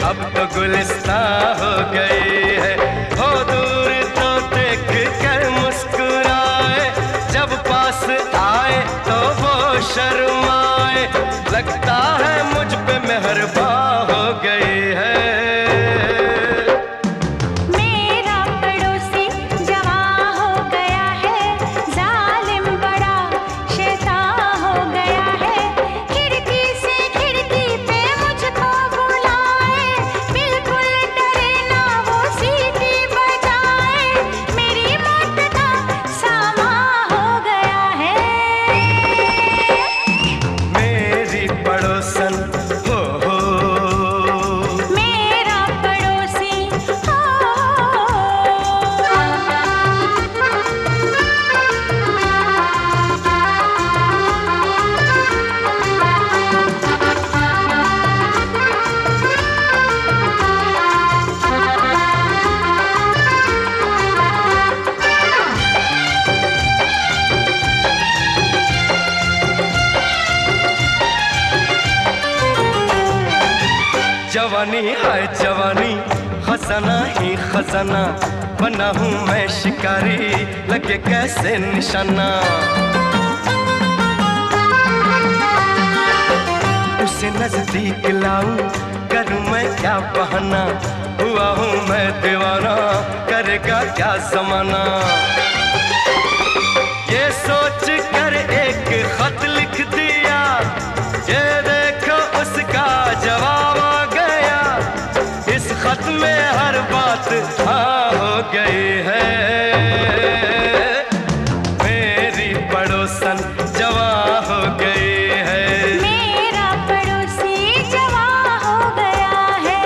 अब तो गुलिस्तां हो गई है। हो दूर तो देख कर मुस्कुराए, जब पास आए तो वो शर्माए। लगता है मुझ पे मेहरबान हो गई है। जवानी है जवानी, खजाना ही खजाना, बना हूँ मैं शिकारी, लगे कैसे निशाना। उसे नजदीक लाऊं, करूँ मैं क्या बहाना, हुआ हूँ मैं दीवाना, करेगा क्या जमाना। ये सोच कर एक खत लिख दिया, ये देखो उसका जवाब आ गया। इस खत में हर बात हाँ हो गई है। मेरी पड़ोसन जवां हो गई है। मेरा पड़ोसी जवां हो गया है।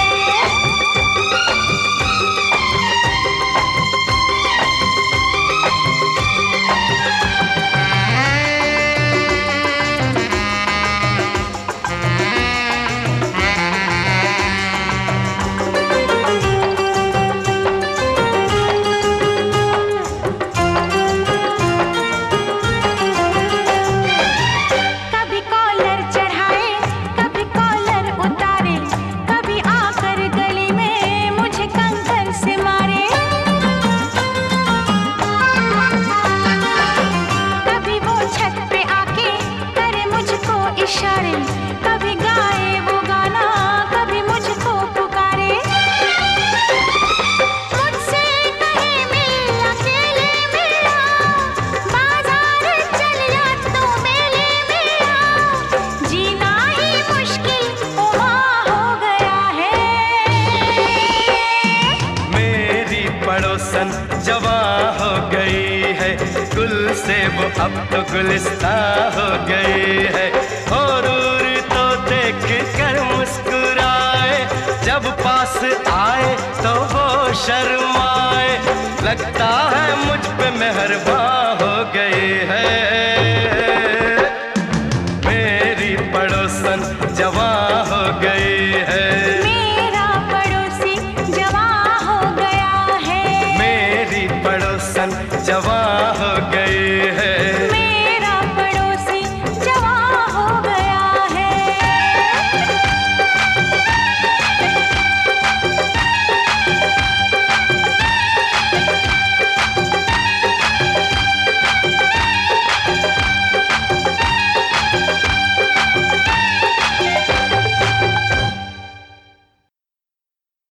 कभी गाए वो गाना, कभी मुझको पुकारे। मुझसे कहे मिल अकेले मेरा, बाजार चल या तो मेले मेरा। जीना ही मुश्किल वहाँ हो गया है। मेरी पड़ोसन जवां हो गई है, गुल से वो अब तो गुलिस्तां हो